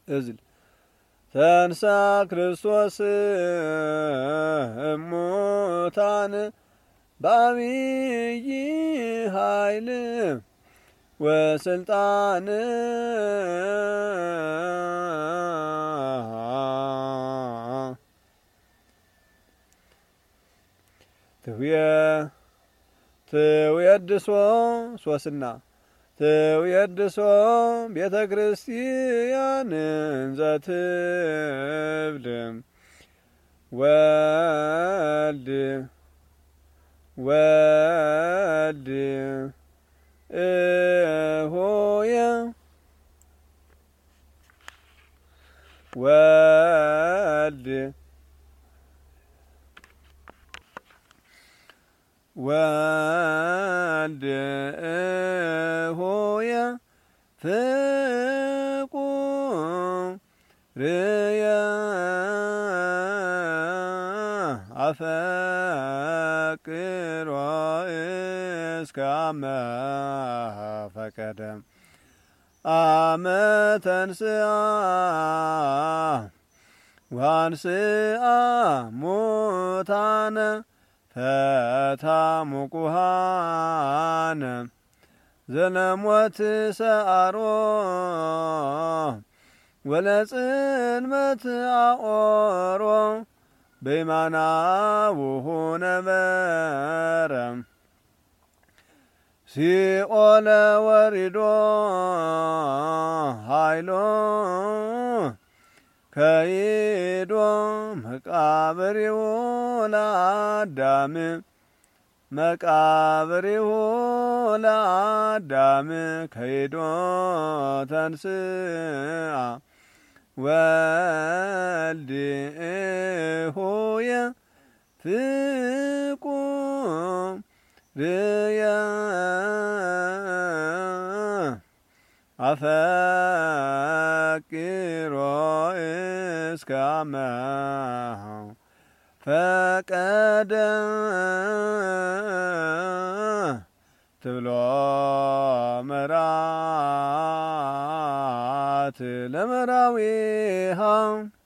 እዝል ተንሳ ክርስቶስ እሙታን በአብይ ኃይል ወስልጣን ትውየድሶ ሶስና ትውየድሶ ቤተ ክርስቲያን ዘትብል ወልድ ሆየ ወልድ ሆየ ፍቁርየ አፈቅሮ እስከ አመ ፈቀደ አመ ተንሥአ ወአንሥአ ሙታነ ፈታ ሙቁሃነ ዘለሞት ሰአሮ ወለጽልመት አኦሮ በይማናብሁ ነበረ ሲኦለ ወሪዶ ኃይሎ ከይዶ መቃብሪሁ ለአዳም ከይዶ ተንሥአ ወልድ ሆየ ፍቁርየ አፈቅሮ እስከ አመ ፈቀደ ትብሎ መራት ለመራዊሃ